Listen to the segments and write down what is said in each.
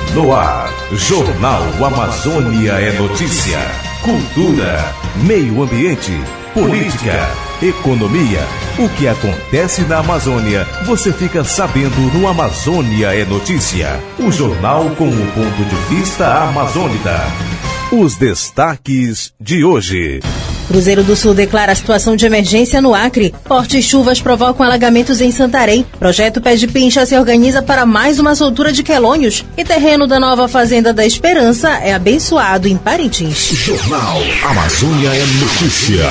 No ar, Jornal Amazônia é notícia. Cultura, meio ambiente, política, economia. O que acontece na Amazônia, você fica sabendo no Amazônia é Notícia. O jornal com o ponto de vista amazônida. Os destaques de hoje. Cruzeiro do Sul declara a situação de emergência no Acre. Fortes chuvas provocam alagamentos em Santarém. Projeto Pé de Pincha se organiza para mais uma soltura de quelônios. E terreno da nova Fazenda da Esperança é abençoado em Parintins. Jornal Amazônia é Notícia.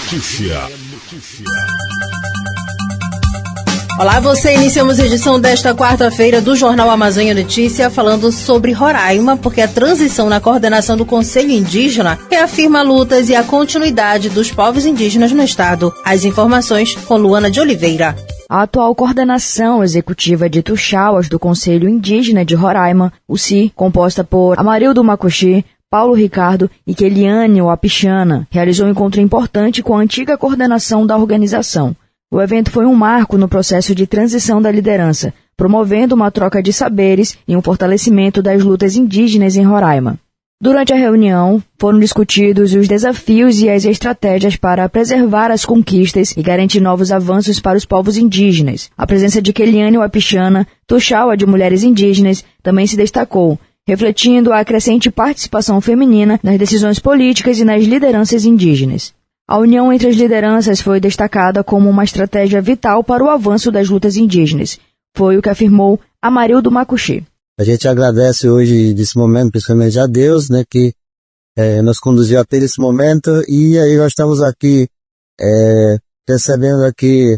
Olá, você. Iniciamos a edição desta quarta-feira do Jornal Amazônia Notícia falando sobre Roraima, porque a transição na coordenação do Conselho Indígena reafirma lutas e a continuidade dos povos indígenas no estado. As informações com Luana de Oliveira. A atual coordenação executiva de Tuxauas do Conselho Indígena de Roraima, o CI, composta por Amarildo Macuxi, Paulo Ricardo e Keliane Wapichana, realizou um encontro importante com a antiga coordenação da organização. O evento foi um marco no processo de transição da liderança, promovendo uma troca de saberes e um fortalecimento das lutas indígenas em Roraima. Durante a reunião, foram discutidos os desafios e as estratégias para preservar as conquistas e garantir novos avanços para os povos indígenas. A presença de Keliane Wapichana, Tuxaua de mulheres indígenas, também se destacou, refletindo a crescente participação feminina nas decisões políticas e nas lideranças indígenas. A união entre as lideranças foi destacada como uma estratégia vital para o avanço das lutas indígenas. Foi o que afirmou Amarildo Macuxi. A gente agradece hoje desse momento, principalmente a Deus, né, que nos conduziu até esse momento, e aí nós estamos aqui recebendo aqui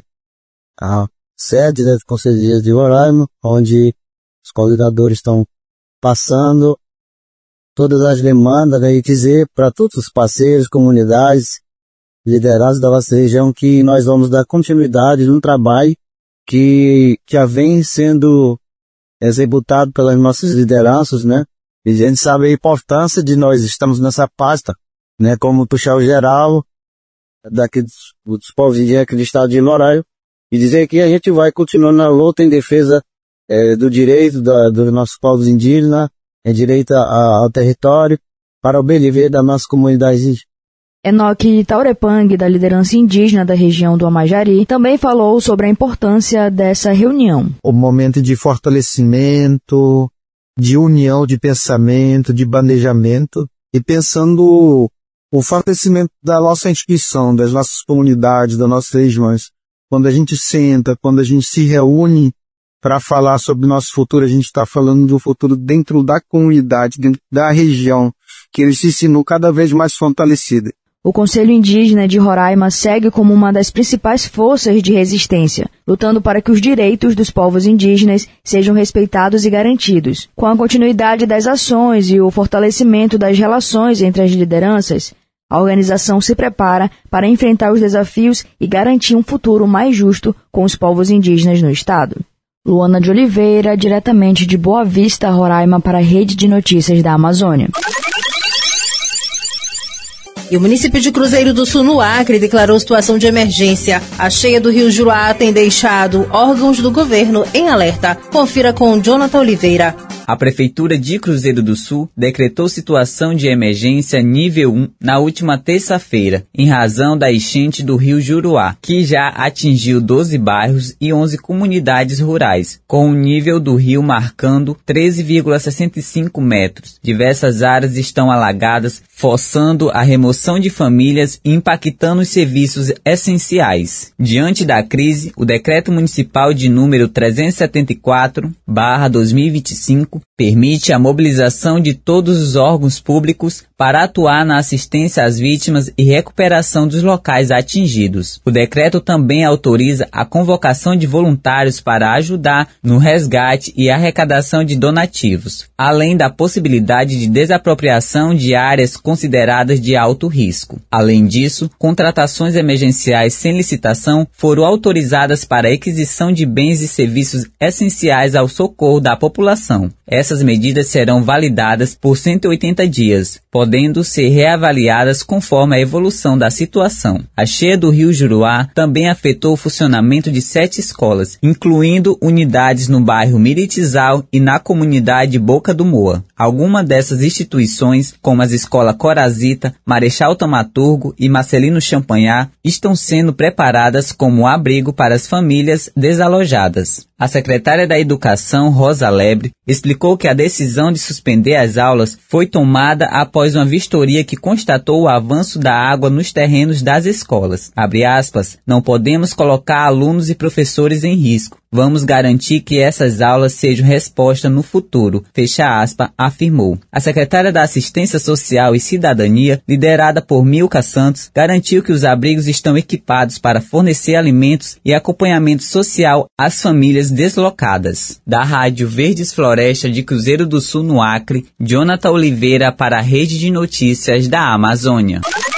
a sede do Conselho de Roraima, onde os coordenadores estão passando todas as demandas, né, e dizer para todos os parceiros, comunidades, liderados da nossa região, que nós vamos dar continuidade num trabalho que já vem sendo executado pelas nossas lideranças, né? E a gente sabe a importância de nós estamos nessa pasta, né? Como Tuxau Geral, daqui dos povos indígenas aqui do estado de Roraima, e dizer que a gente vai continuar na luta em defesa do direito dos nossos povos indígenas, em direito ao território, para o bem viver das nossas comunidades indígenas. Enoque Taurepang, da liderança indígena da região do Amajari, também falou sobre a importância dessa reunião. O momento de fortalecimento, de união de pensamento, de planejamento, e pensando o fortalecimento da nossa instituição, das nossas comunidades, das nossas regiões. Quando a gente senta, quando a gente se reúne para falar sobre o nosso futuro, a gente está falando do futuro dentro da comunidade, dentro da região, que ele se ensinou cada vez mais fortalecida. O Conselho Indígena de Roraima segue como uma das principais forças de resistência, lutando para que os direitos dos povos indígenas sejam respeitados e garantidos. Com a continuidade das ações e o fortalecimento das relações entre as lideranças, a organização se prepara para enfrentar os desafios e garantir um futuro mais justo com os povos indígenas no estado. Luana de Oliveira, diretamente de Boa Vista, Roraima, para a Rede de Notícias da Amazônia. E o município de Cruzeiro do Sul, no Acre, declarou situação de emergência. A cheia do rio Juruá tem deixado órgãos do governo em alerta. Confira com Jonathan Oliveira. A Prefeitura de Cruzeiro do Sul decretou situação de emergência nível 1 na última terça-feira, em razão da enchente do rio Juruá, que já atingiu 12 bairros e 11 comunidades rurais, com o nível do rio marcando 13,65 metros. Diversas áreas estão alagadas, forçando a remoção de famílias e impactando os serviços essenciais. Diante da crise, o Decreto Municipal de número 374/2025 permite a mobilização de todos os órgãos públicos para atuar na assistência às vítimas e recuperação dos locais atingidos. O decreto também autoriza a convocação de voluntários para ajudar no resgate e arrecadação de donativos, além da possibilidade de desapropriação de áreas consideradas de alto risco. Além disso, contratações emergenciais sem licitação foram autorizadas para a aquisição de bens e serviços essenciais ao socorro da população. Essas medidas serão validadas por 180 dias, podendo ser reavaliadas conforme a evolução da situação. A cheia do rio Juruá também afetou o funcionamento de 7 escolas, incluindo unidades no bairro Miritizal e na comunidade Boca do Moa. Algumas dessas instituições, como as escolas Corazita, Marechal Tamaturgo e Marcelino Champanhar, estão sendo preparadas como abrigo para as famílias desalojadas. A secretária da Educação, Rosa Lebre, explicou que a decisão de suspender as aulas foi tomada após uma vistoria que constatou o avanço da água nos terrenos das escolas. Abre aspas, não podemos colocar alunos e professores em risco. Vamos garantir que essas aulas sejam resposta no futuro, fecha aspas, afirmou. A secretária da Assistência Social e Cidadania, liderada por Milka Santos, garantiu que os abrigos estão equipados para fornecer alimentos e acompanhamento social às famílias deslocadas. Da Rádio Verdes Floresta de Cruzeiro do Sul, no Acre, Jonathan Oliveira para a Rede de Notícias da Amazônia.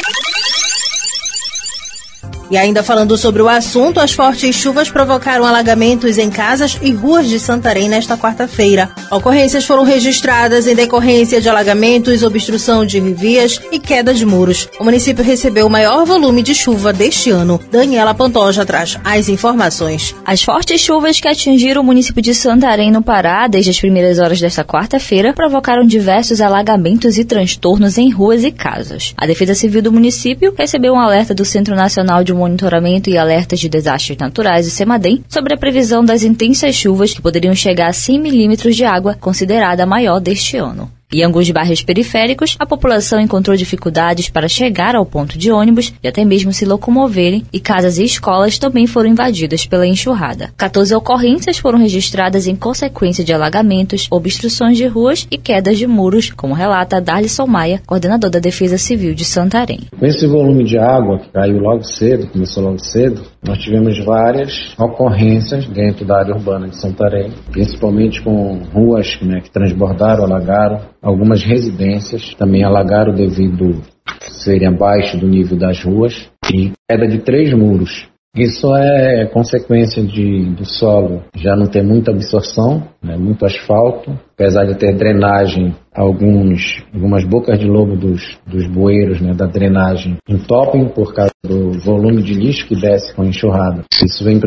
E ainda falando sobre o assunto, as fortes chuvas provocaram alagamentos em casas e ruas de Santarém nesta quarta-feira. Ocorrências foram registradas em decorrência de alagamentos, obstrução de vias e queda de muros. O município recebeu o maior volume de chuva deste ano. Daniela Pantoja traz as informações. As fortes chuvas que atingiram o município de Santarém, no Pará, desde as primeiras horas desta quarta-feira, provocaram diversos alagamentos e transtornos em ruas e casas. A Defesa Civil do município recebeu um alerta do Centro Nacional de Monitoramento e Alertas de Desastres Naturais, o CEMADEM, sobre a previsão das intensas chuvas que poderiam chegar a 100 milímetros de água, considerada a maior deste ano. Em alguns bairros periféricos, a população encontrou dificuldades para chegar ao ponto de ônibus e até mesmo se locomoverem, e casas e escolas também foram invadidas pela enxurrada. 14 ocorrências foram registradas em consequência de alagamentos, obstruções de ruas e quedas de muros, como relata Darlisson Maia, coordenador da Defesa Civil de Santarém. Com esse volume de água que caiu logo cedo, começou logo cedo, nós tivemos várias ocorrências dentro da área urbana de Santarém, principalmente com ruas que transbordaram, alagaram. Algumas residências também alagaram devido a serem abaixo do nível das ruas e queda de 3 muros. Isso é consequência do solo já não ter muita absorção, muito asfalto, apesar de ter drenagem, algumas bocas de lobo dos bueiros, da drenagem entopem por causa do volume de lixo que desce com a enxurrada. Isso vem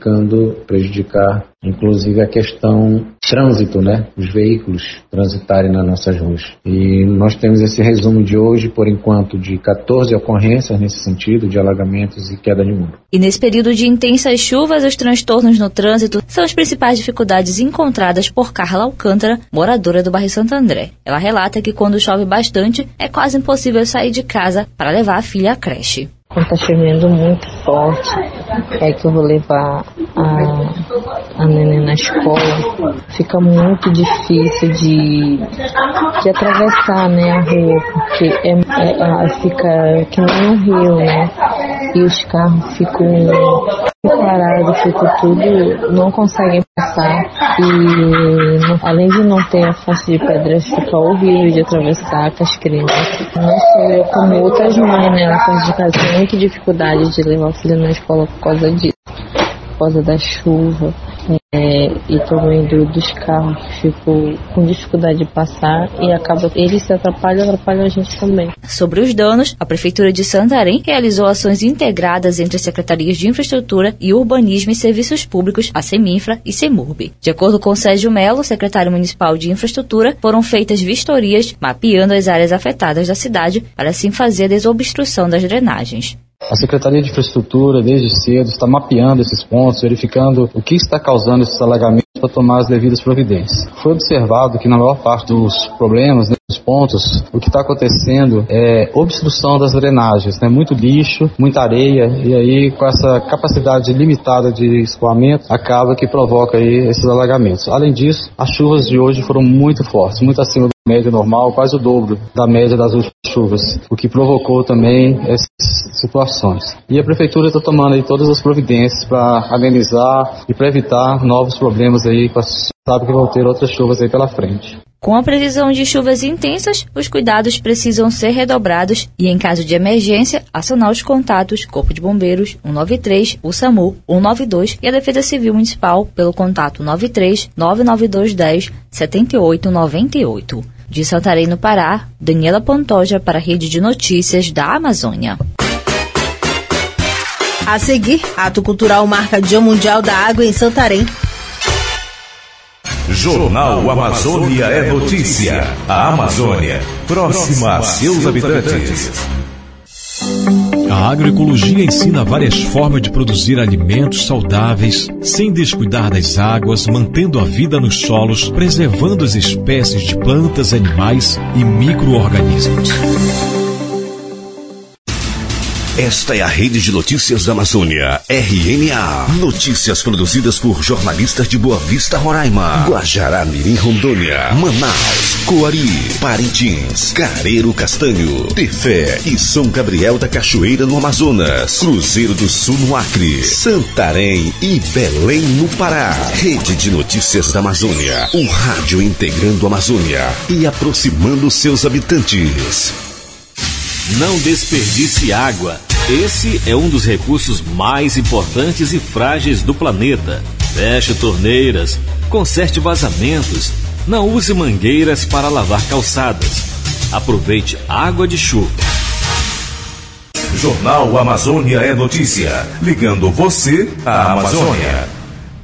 prejudicar inclusive a questão trânsito, os veículos transitarem nas nossas ruas. E nós temos esse resumo de hoje, por enquanto, de 14 ocorrências nesse sentido, de alagamentos e queda de muro. E nesse período de intensas chuvas, os transtornos no trânsito são as principais dificuldades encontradas por Carla Alcântara, moradora do bairro Santo André. Ela relata que quando chove bastante, é quase impossível sair de casa para levar a filha à creche. Quando tá chovendo muito forte, é que eu vou levar a neném na escola, fica muito difícil de atravessar, a rua, porque fica que nem um rio, e os carros ficam parados, não conseguem passar, e além de não ter a faixa de pedras, fica horrível de atravessar com as crianças. Não só eu, como outras mães, na casa de casa, tem muita dificuldade de levar o filho na escola por causa disso, por causa da chuva. E também dos carros que ficam com dificuldade de passar e eles se atrapalham a gente também. Sobre os danos, a Prefeitura de Santarém realizou ações integradas entre as Secretarias de Infraestrutura e Urbanismo e Serviços Públicos, a Seminfra e Semurb. De acordo com Sérgio Melo, secretário municipal de Infraestrutura, foram feitas vistorias mapeando as áreas afetadas da cidade para assim fazer a desobstrução das drenagens. A Secretaria de Infraestrutura, desde cedo, está mapeando esses pontos, verificando o que está causando esses alagamentos para tomar as devidas providências. Foi observado que na maior parte dos problemas, dos pontos, o que está acontecendo é obstrução das drenagens, muito lixo, muita areia, e aí com essa capacidade limitada de escoamento, acaba que provoca aí esses alagamentos. Além disso, as chuvas de hoje foram muito fortes, muito acima do média normal, quase o dobro da média das últimas chuvas, o que provocou também essas situações. E a Prefeitura está tomando aí todas as providências para amenizar e para evitar novos problemas aí com as sabe que vão ter outras chuvas aí pela frente. Com a previsão de chuvas intensas, os cuidados precisam ser redobrados e, em caso de emergência, acionar os contatos Corpo de Bombeiros 193, o SAMU 192 e a Defesa Civil Municipal pelo contato 93 992 10 7898. De Santarém, no Pará, Daniela Pantoja para a Rede de Notícias da Amazônia. A seguir, ato cultural marca Dia Mundial da Água em Santarém. Jornal Amazônia é notícia. A Amazônia, próxima a seus habitantes. A agroecologia ensina várias formas de produzir alimentos saudáveis, sem descuidar das águas, mantendo a vida nos solos, preservando as espécies de plantas, animais e micro-organismos. Esta é a Rede de Notícias da Amazônia, RNA. Notícias produzidas por jornalistas de Boa Vista, Roraima, Guajará-Mirim, Rondônia, Manaus, Coari, Parintins, Careiro Castanho, Tefé e São Gabriel da Cachoeira, no Amazonas, Cruzeiro do Sul, no Acre, Santarém e Belém, no Pará. Rede de Notícias da Amazônia, um rádio integrando a Amazônia e aproximando seus habitantes. Não desperdice água. Esse é um dos recursos mais importantes e frágeis do planeta. Feche torneiras, conserte vazamentos, não use mangueiras para lavar calçadas. Aproveite água de chuva. Jornal Amazônia é notícia, ligando você à Amazônia.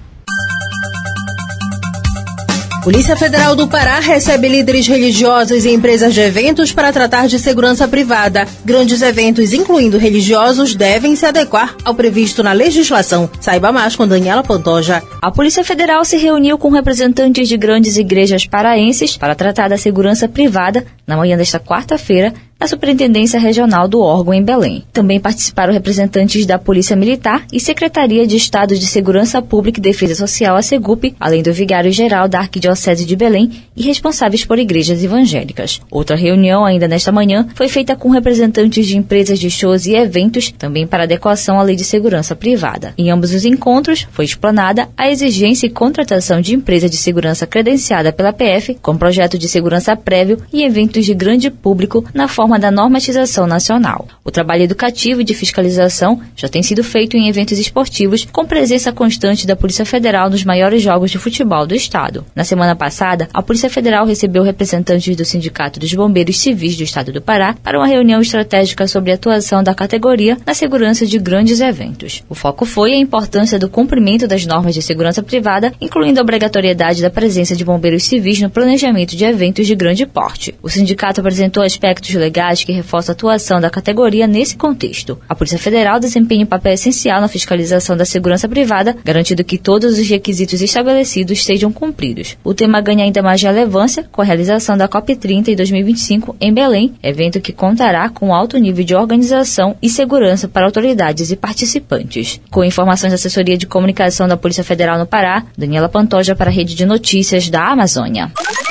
Polícia Federal do Pará recebe líderes religiosos e empresas de eventos para tratar de segurança privada. Grandes eventos, incluindo religiosos, devem se adequar ao previsto na legislação. Saiba mais com Daniela Pantoja. A Polícia Federal se reuniu com representantes de grandes igrejas paraenses para tratar da segurança privada na manhã desta quarta-feira, na Superintendência Regional do órgão em Belém. Também participaram representantes da Polícia Militar e Secretaria de Estado de Segurança Pública e Defesa Social, a SEGUP, além do vigário-geral da Arquidiocese de Belém e responsáveis por igrejas evangélicas. Outra reunião, ainda nesta manhã, foi feita com representantes de empresas de shows e eventos, também para adequação à Lei de Segurança Privada. Em ambos os encontros, foi explanada a exigência e contratação de empresa de segurança credenciada pela PF, com projeto de segurança prévio e eventos de grande público na forma da normatização nacional. O trabalho educativo e de fiscalização já tem sido feito em eventos esportivos com presença constante da Polícia Federal nos maiores jogos de futebol do estado. Na semana passada, a Polícia Federal recebeu representantes do Sindicato dos Bombeiros Civis do Estado do Pará para uma reunião estratégica sobre a atuação da categoria na segurança de grandes eventos. O foco foi a importância do cumprimento das normas de segurança privada, incluindo a obrigatoriedade da presença de bombeiros civis no planejamento de eventos de grande porte. O sindicato apresentou aspectos legais que reforça a atuação da categoria nesse contexto. A Polícia Federal desempenha um papel essencial na fiscalização da segurança privada, garantindo que todos os requisitos estabelecidos sejam cumpridos. O tema ganha ainda mais relevância com a realização da COP30 em 2025 em Belém, evento que contará com alto nível de organização e segurança para autoridades e participantes. Com informações da Assessoria de Comunicação da Polícia Federal no Pará, Daniela Pantoja para a Rede de Notícias da Amazônia.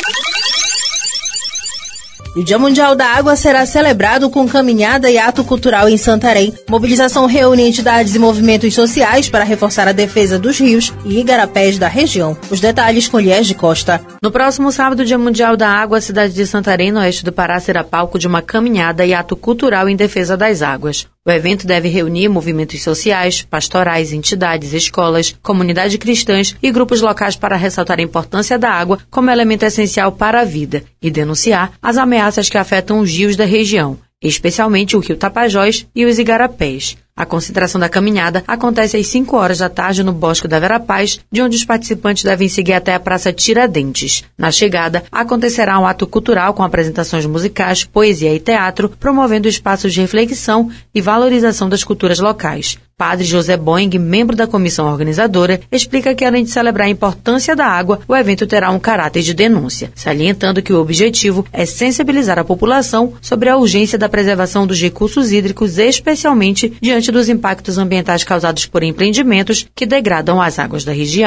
O Dia Mundial da Água será celebrado com caminhada e ato cultural em Santarém. Mobilização reúne entidades e movimentos sociais para reforçar a defesa dos rios e igarapés da região. Os detalhes com Liés de Costa. No próximo sábado, Dia Mundial da Água, a cidade de Santarém, no oeste do Pará, será palco de uma caminhada e ato cultural em defesa das águas. O evento deve reunir movimentos sociais, pastorais, entidades, escolas, comunidades cristãs e grupos locais para ressaltar a importância da água como elemento essencial para a vida e denunciar as ameaças que afetam os rios da região, especialmente o rio Tapajós e os igarapés. A concentração da caminhada acontece às 5 horas da tarde no Bosque da Vera Paz, de onde os participantes devem seguir até a Praça Tiradentes. Na chegada, acontecerá um ato cultural com apresentações musicais, poesia e teatro, promovendo espaços de reflexão e valorização das culturas locais. Padre José Boing, membro da comissão organizadora, explica que, além de celebrar a importância da água, o evento terá um caráter de denúncia, salientando que o objetivo é sensibilizar a população sobre a urgência da preservação dos recursos hídricos, especialmente diante dos impactos ambientais causados por empreendimentos que degradam as águas da região.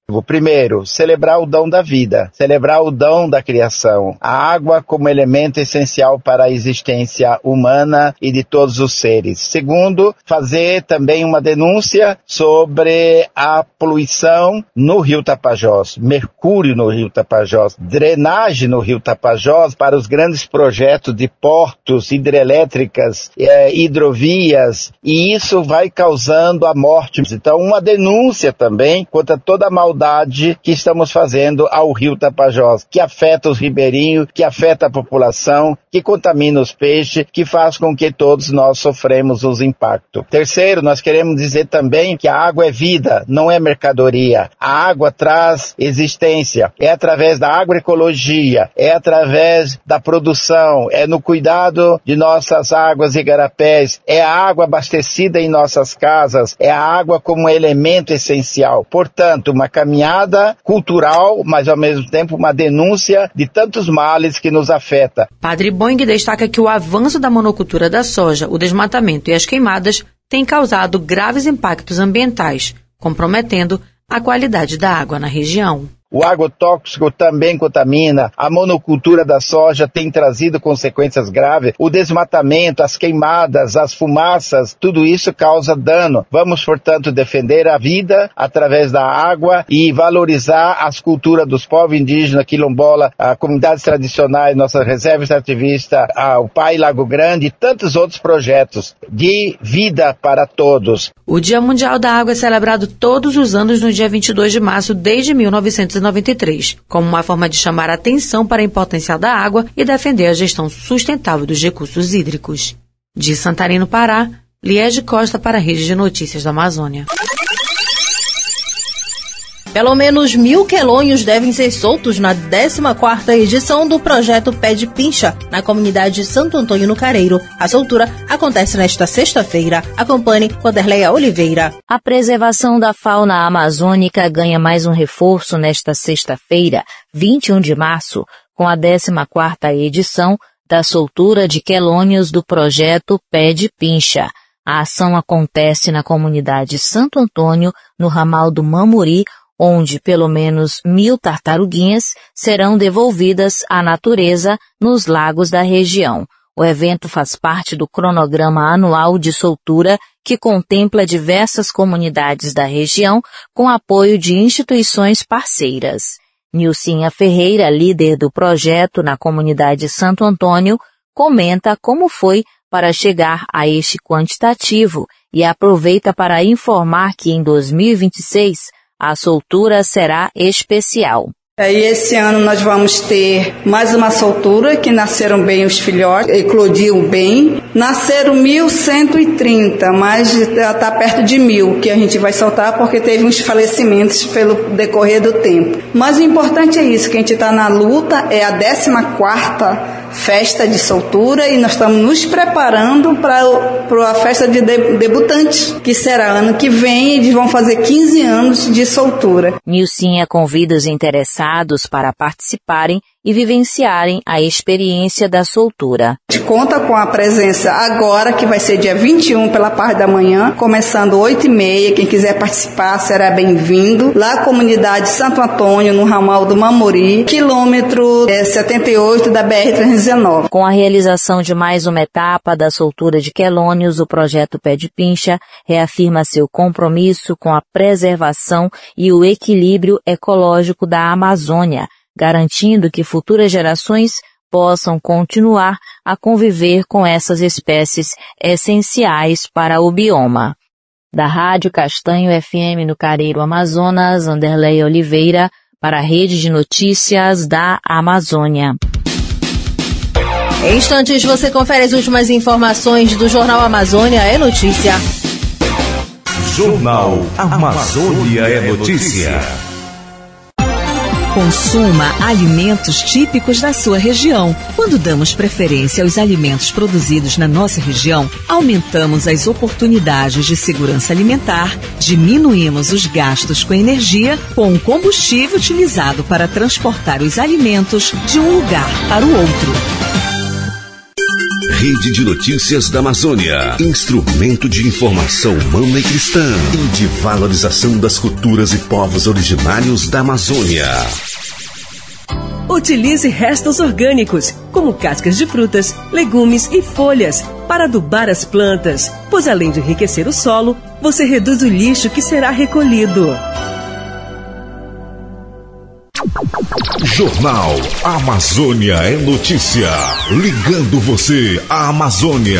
Primeiro, celebrar o dom da vida, celebrar o dom da criação, a água como elemento essencial para a existência humana e de todos os seres. Segundo, fazer também uma denúncia sobre a poluição no Rio Tapajós, mercúrio no Rio Tapajós, drenagem no Rio Tapajós para os grandes projetos de portos, hidrelétricas, hidrovias, e isso vai causando a morte. Então, uma denúncia também contra toda a maldade que estamos fazendo ao Rio Tapajós, que afeta os ribeirinhos, que afeta a população, que contamina os peixes, que faz com que todos nós sofremos os impactos. Terceiro, nós queremos dizer também que a água é vida, não é mercadoria. A água traz existência, é através da agroecologia, é através da produção, é no cuidado de nossas águas e igarapés, é a água abastecida em nossas casas, é a água como elemento essencial. Portanto, uma caminhada cultural, mas ao mesmo tempo uma denúncia de tantos males que nos afeta. Padre Boing destaca que o avanço da monocultura da soja, o desmatamento e as queimadas têm causado graves impactos ambientais, comprometendo a qualidade da água na região. O agrotóxico também contamina, a monocultura da soja tem trazido consequências graves, o desmatamento, as queimadas, as fumaças, tudo isso causa dano. Vamos, portanto, defender a vida através da água e valorizar as culturas dos povos indígenas, quilombola, as comunidades tradicionais, nossas reservas ativistas, o Pai Lago Grande e tantos outros projetos de vida para todos. O Dia Mundial da Água é celebrado todos os anos no dia 22 de março desde 1993, como uma forma de chamar a atenção para a importância da água e defender a gestão sustentável dos recursos hídricos. De Santarém, no Pará, Liege Costa para a Rede de Notícias da Amazônia. Pelo menos 1.000 quelônios devem ser soltos na 14ª edição do projeto Pé de Pincha, na comunidade Santo Antônio no Careiro. A soltura acontece nesta sexta-feira. Acompanhe Wanderleia Oliveira. A preservação da fauna amazônica ganha mais um reforço nesta sexta-feira, 21 de março, com a 14ª edição da soltura de quelônios do projeto Pé de Pincha. A ação acontece na comunidade Santo Antônio, no ramal do Mamuri, onde pelo menos 1.000 tartaruguinhas serão devolvidas à natureza nos lagos da região. O evento faz parte do cronograma anual de soltura que contempla diversas comunidades da região com apoio de instituições parceiras. Nilcinha Ferreira, líder do projeto na comunidade Santo Antônio, comenta como foi para chegar a este quantitativo e aproveita para informar que em 2026 a soltura será especial. E esse ano nós vamos ter mais uma soltura, que nasceram bem os filhotes, eclodiam bem. Nasceram 1.130, mas está perto de 1.000 que a gente vai soltar porque teve uns falecimentos pelo decorrer do tempo. Mas o importante é isso, que a gente está na luta, é a 14ª festa de soltura e nós estamos nos preparando para a festa de debutantes, que será ano que vem, eles vão fazer 15 anos de soltura. Nilcinha convida os interessados para participarem e vivenciarem a experiência da soltura. A gente conta com a presença agora, que vai ser dia 21 pela parte da manhã, começando 8h30. Quem quiser participar será bem-vindo. Lá a comunidade Santo Antônio, no ramal do Mamuri, quilômetro 78 da BR-319. Com a realização de mais uma etapa da soltura de quelônios, o projeto Pé de Pincha reafirma seu compromisso com a preservação e o equilíbrio ecológico da Amazônia, garantindo que futuras gerações possam continuar a conviver com essas espécies essenciais para o bioma. Da Rádio Castanho FM no Careiro, Amazonas, Wanderleia Oliveira, para a Rede de Notícias da Amazônia. Em instantes você confere as últimas informações do Jornal Amazônia é Notícia. Jornal Amazônia é Notícia. Consuma alimentos típicos da sua região. Quando damos preferência aos alimentos produzidos na nossa região, aumentamos as oportunidades de segurança alimentar, diminuímos os gastos com energia com o combustível utilizado para transportar os alimentos de um lugar para o outro. Rede de Notícias da Amazônia. Instrumento de informação humana e cristã e de valorização das culturas e povos originários da Amazônia. Utilize restos orgânicos, como cascas de frutas, legumes e folhas, para adubar as plantas, pois além de enriquecer o solo, você reduz o lixo que será recolhido. Jornal Amazônia é Notícia. Ligando você à Amazônia.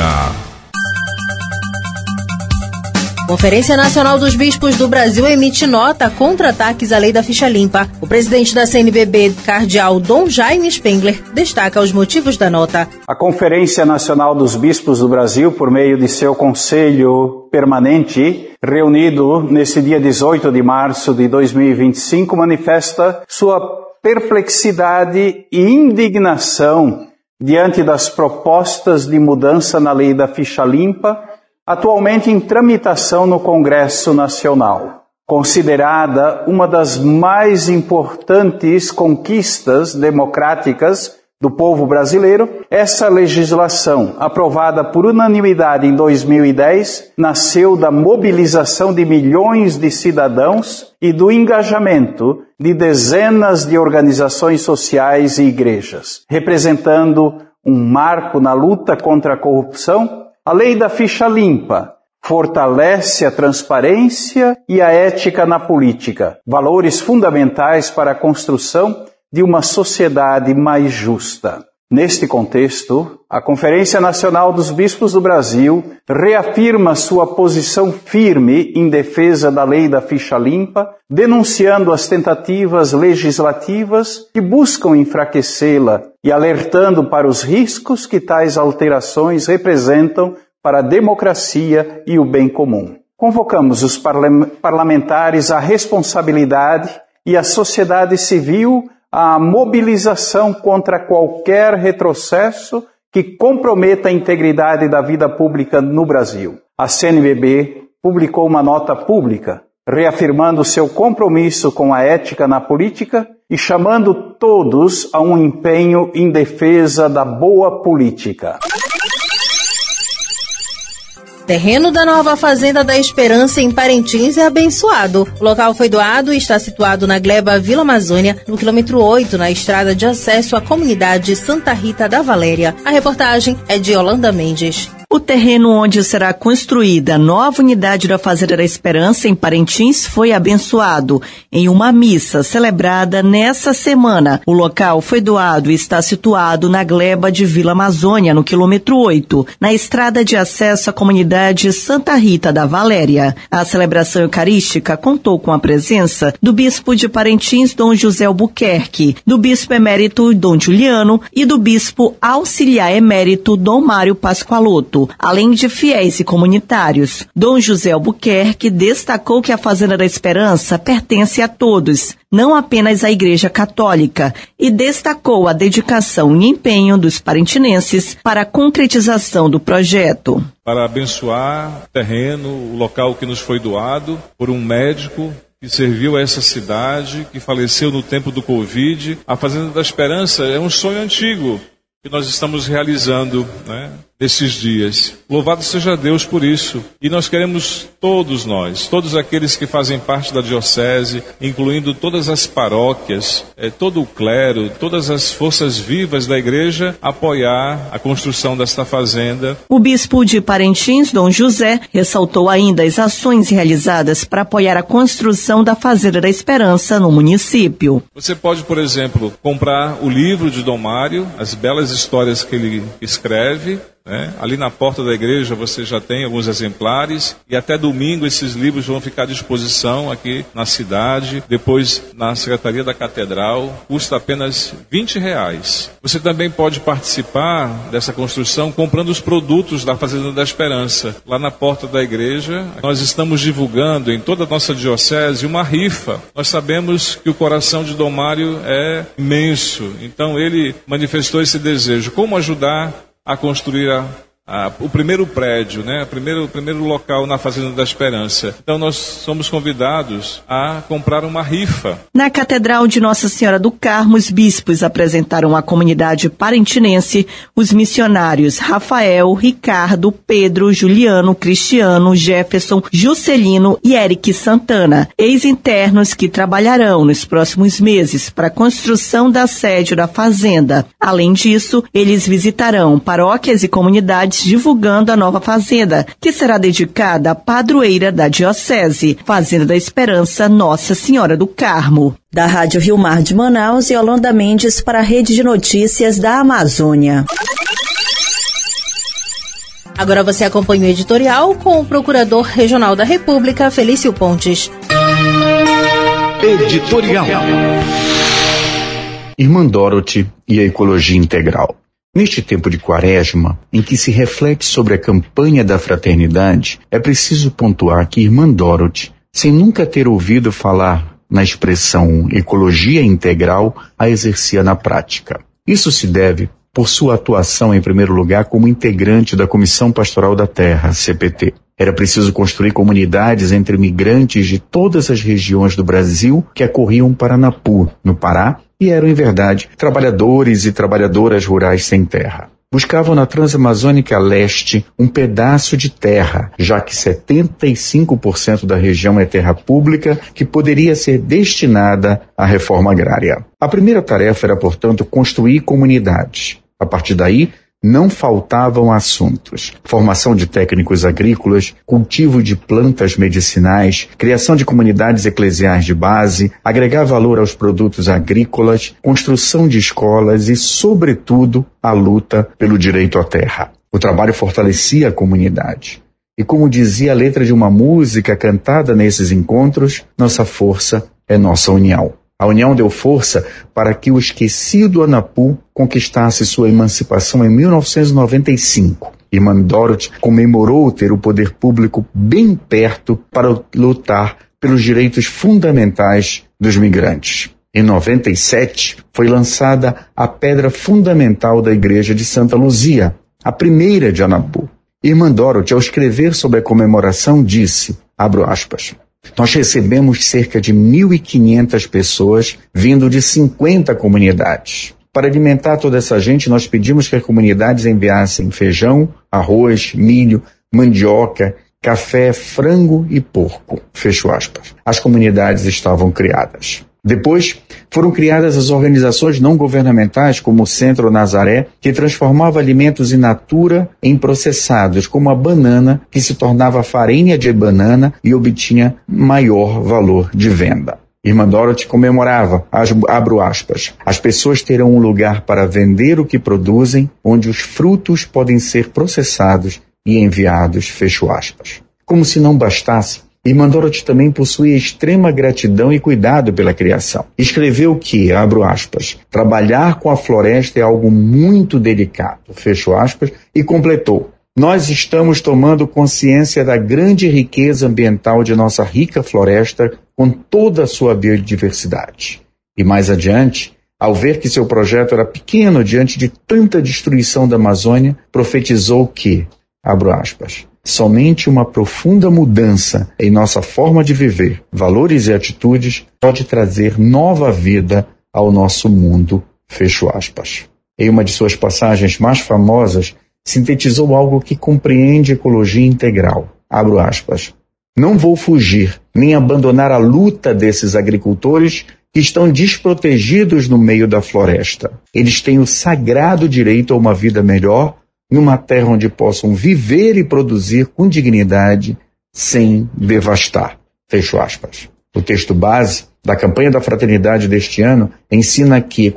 Conferência Nacional dos Bispos do Brasil emite nota contra ataques à lei da ficha limpa. O presidente da CNBB, cardeal Dom Jaime Spengler, destaca os motivos da nota. A Conferência Nacional dos Bispos do Brasil, por meio de seu Conselho Permanente, reunido nesse dia 18 de março de 2025, manifesta sua perplexidade e indignação diante das propostas de mudança na lei da ficha limpa, atualmente em tramitação no Congresso Nacional. Considerada uma das mais importantes conquistas democráticas do povo brasileiro, essa legislação, aprovada por unanimidade em 2010, nasceu da mobilização de milhões de cidadãos e do engajamento de dezenas de organizações sociais e igrejas. Representando um marco na luta contra a corrupção, a lei da ficha limpa fortalece a transparência e a ética na política, valores fundamentais para a construção de uma sociedade mais justa. Neste contexto, a Conferência Nacional dos Bispos do Brasil reafirma sua posição firme em defesa da lei da ficha limpa, denunciando as tentativas legislativas que buscam enfraquecê-la e alertando para os riscos que tais alterações representam para a democracia e o bem comum. Convocamos os parlamentares à responsabilidade e a sociedade civil à mobilização contra qualquer retrocesso que comprometa a integridade da vida pública no Brasil. A CNBB publicou uma nota pública, reafirmando seu compromisso com a ética na política e chamando todos a um empenho em defesa da boa política. Terreno da nova Fazenda da Esperança em Parintins é abençoado. O local foi doado e está situado na Gleba Vila Amazônia, no quilômetro 8, na estrada de acesso à comunidade Santa Rita da Valéria. A reportagem é de Yolanda Mendes. O terreno onde será construída a nova unidade da Fazenda da Esperança, em Parintins, foi abençoado em uma missa celebrada nessa semana. O local foi doado e está situado na gleba de Vila Amazônia, no quilômetro 8, na estrada de acesso à comunidade Santa Rita da Valéria. A celebração eucarística contou com a presença do bispo de Parintins, Dom José Albuquerque, do bispo emérito Dom Juliano e do bispo auxiliar emérito Dom Mário Pascoaloto, além de fiéis e comunitários. Dom José Albuquerque destacou que a Fazenda da Esperança pertence a todos, não apenas à Igreja Católica, e destacou a dedicação e empenho dos parintinenses para a concretização do projeto. Para abençoar o terreno, o local que nos foi doado por um médico que serviu a essa cidade, que faleceu no tempo do Covid. A Fazenda da Esperança é um sonho antigo que nós estamos realizando, nesses dias. Louvado seja Deus por isso. E nós queremos todos nós, todos aqueles que fazem parte da diocese, incluindo todas as paróquias, todo o clero, todas as forças vivas da igreja, apoiar a construção desta fazenda. O bispo de Parintins, Dom José, ressaltou ainda as ações realizadas para apoiar a construção da Fazenda da Esperança no município. Você pode, por exemplo, comprar o livro de Dom Mário, as belas histórias que ele escreve. Ali na porta da igreja você já tem alguns exemplares e até domingo esses livros vão ficar à disposição aqui na cidade, depois na Secretaria da Catedral, custa apenas R$20. Você também pode participar dessa construção comprando os produtos da Fazenda da Esperança. Lá na porta da igreja nós estamos divulgando em toda a nossa diocese uma rifa. Nós sabemos que o coração de Dom Mário é imenso, então ele manifestou esse desejo, como ajudar a construir o primeiro prédio, né? O primeiro local na Fazenda da Esperança. Então nós somos convidados a comprar uma rifa. Na Catedral de Nossa Senhora do Carmo, os bispos apresentaram à comunidade parentinense os missionários Rafael, Ricardo, Pedro, Juliano, Cristiano, Jefferson, Juscelino e Eric Santana, ex-internos que trabalharão nos próximos meses para a construção da sede da fazenda. Além disso, eles visitarão paróquias e comunidades divulgando a nova fazenda, que será dedicada à padroeira da Diocese, Fazenda da Esperança Nossa Senhora do Carmo. Da Rádio Rio Mar de Manaus, Yolanda Mendes para a Rede de Notícias da Amazônia. Agora você acompanha o editorial com o Procurador Regional da República, Felício Pontes. Editorial. Irmã Dorothy e a ecologia integral. Neste tempo de Quaresma, em que se reflete sobre a campanha da fraternidade, é preciso pontuar que Irmã Dorothy, sem nunca ter ouvido falar na expressão ecologia integral, a exercia na prática. Isso se deve por sua atuação, em primeiro lugar, como integrante da Comissão Pastoral da Terra, CPT. Era preciso construir comunidades entre migrantes de todas as regiões do Brasil que acorriam para Anapu, no Pará, e eram, em verdade, trabalhadores e trabalhadoras rurais sem terra. Buscavam na Transamazônica Leste um pedaço de terra, já que 75% da região é terra pública que poderia ser destinada à reforma agrária. A primeira tarefa era, portanto, construir comunidades. A partir daí, não faltavam assuntos: formação de técnicos agrícolas, cultivo de plantas medicinais, criação de comunidades eclesiais de base, agregar valor aos produtos agrícolas, construção de escolas e, sobretudo, a luta pelo direito à terra. O trabalho fortalecia a comunidade. E como dizia a letra de uma música cantada nesses encontros, nossa força é nossa união. A união deu força para que o esquecido Anapu conquistasse sua emancipação em 1995. Irmã Dorothy comemorou ter o poder público bem perto para lutar pelos direitos fundamentais dos migrantes. Em 97, foi lançada a pedra fundamental da Igreja de Santa Luzia, a primeira de Anapu. Irmã Dorothy, ao escrever sobre a comemoração, disse, abro aspas, nós recebemos cerca de 1.500 pessoas vindo de 50 comunidades. Para alimentar toda essa gente, nós pedimos que as comunidades enviassem feijão, arroz, milho, mandioca, café, frango e porco. Fecho aspas. As comunidades estavam criadas. Depois, foram criadas as organizações não governamentais, como o Centro Nazaré, que transformava alimentos in natura em processados, como a banana, que se tornava farinha de banana e obtinha maior valor de venda. Irmã Dorothy comemorava, abro aspas, as pessoas terão um lugar para vender o que produzem, onde os frutos podem ser processados e enviados, fecho aspas. Como se não bastasse, Irmã Dorothy também possuía extrema gratidão e cuidado pela criação. Escreveu que, abro aspas, trabalhar com a floresta é algo muito delicado, fecho aspas, e completou, nós estamos tomando consciência da grande riqueza ambiental de nossa rica floresta com toda a sua biodiversidade. E mais adiante, ao ver que seu projeto era pequeno diante de tanta destruição da Amazônia, profetizou que, abro aspas, somente uma profunda mudança em nossa forma de viver, valores e atitudes pode trazer nova vida ao nosso mundo, fecho aspas. Em uma de suas passagens mais famosas, sintetizou algo que compreende ecologia integral, abro aspas. Não vou fugir, nem abandonar a luta desses agricultores que estão desprotegidos no meio da floresta. Eles têm o sagrado direito a uma vida melhor, numa terra onde possam viver e produzir com dignidade, sem devastar. Fecho aspas. O texto base da campanha da fraternidade deste ano ensina que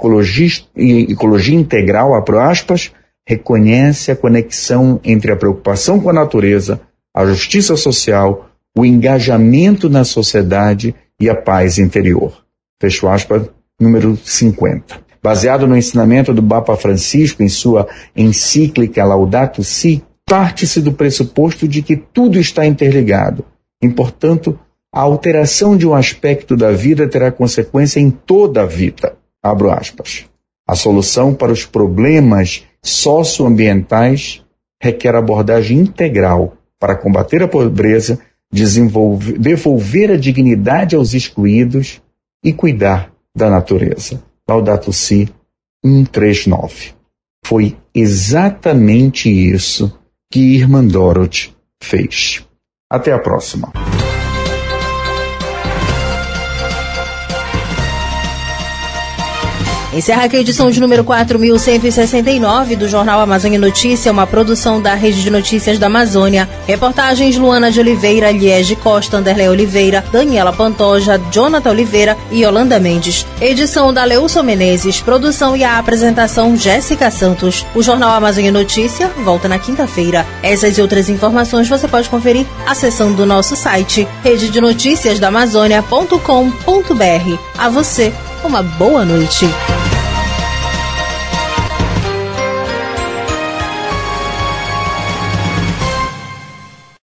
ecologia integral, abro aspas, reconhece a conexão entre a preocupação com a natureza, a justiça social, o engajamento na sociedade e a paz interior. Fecho aspas, número 50. Baseado no ensinamento do Papa Francisco em sua encíclica Laudato Si, parte-se do pressuposto de que tudo está interligado. E, portanto, a alteração de um aspecto da vida terá consequência em toda a vida. Abro aspas. A solução para os problemas socioambientais requer abordagem integral para combater a pobreza, devolver a dignidade aos excluídos e cuidar da natureza. Laudato Si 139. Foi exatamente isso que Irmã Dorothy fez. Até a próxima. Encerra aqui a edição de número 4.169 do Jornal Amazônia Notícia, uma produção da Rede de Notícias da Amazônia. Reportagens Luana de Oliveira, Liege Costa, Anderlé Oliveira, Daniela Pantoja, Jonathan Oliveira e Yolanda Mendes. Edição da Leilson Menezes, produção e a apresentação Jéssica Santos. O Jornal Amazônia Notícia volta na quinta-feira. Essas e outras informações você pode conferir acessando o nosso site rededenoticiasdaamazônia.com.br. A você, uma boa noite.